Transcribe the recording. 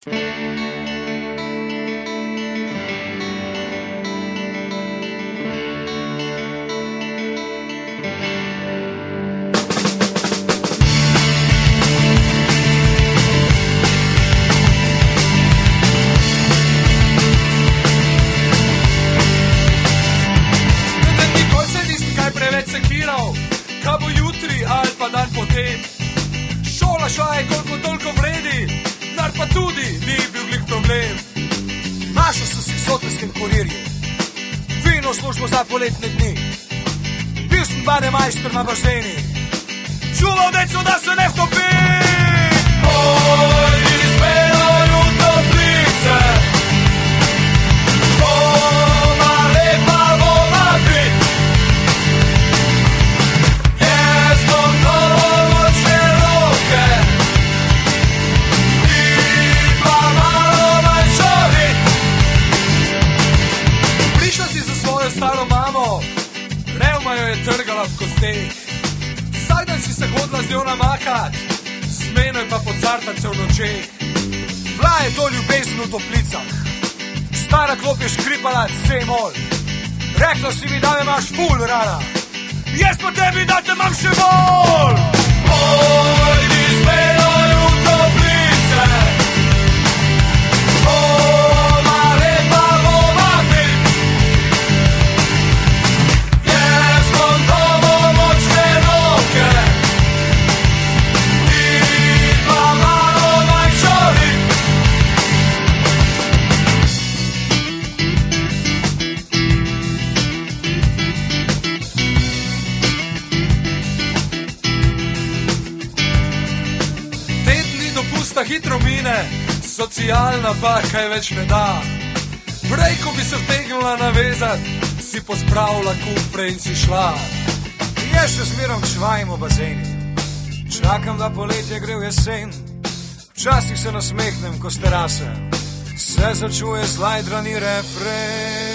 Kaj bo jutri ali pa dan potem? Šola šla je koliko toliko vredi, nar pa tudi ni bil glik problem. Našel sem si v sotelskem kurirju fino službo za poletne dni. Bil sem bademajster na bazeni, čuval deco, da se ne vtopi. Oj, izpelajo toplice, doma lepa voda pit. Staro mamo, revma jo je trgala v kosteh. Vsak dan si se hodila z njo namakat, z menoj pa pocartat se v nočeh. Bila je to ljubezen v toplicah, stara klop je škripala C-mol. Rekla si mi, da me imaš ful rada, jaz pa tebi, da te imam še bolj. Oj, mi zmenajo v toplice, hitro mine, socialna pa kaj več ne da. Prej, ko bi se vtegnila navezat, si pospravila kufre in si šla. Jaz še zmerom čvajim v bazeni, čakam, da poletje gre v jesen. Včasih se nasmehnem, ko s terase se začuje zlajdrani refren.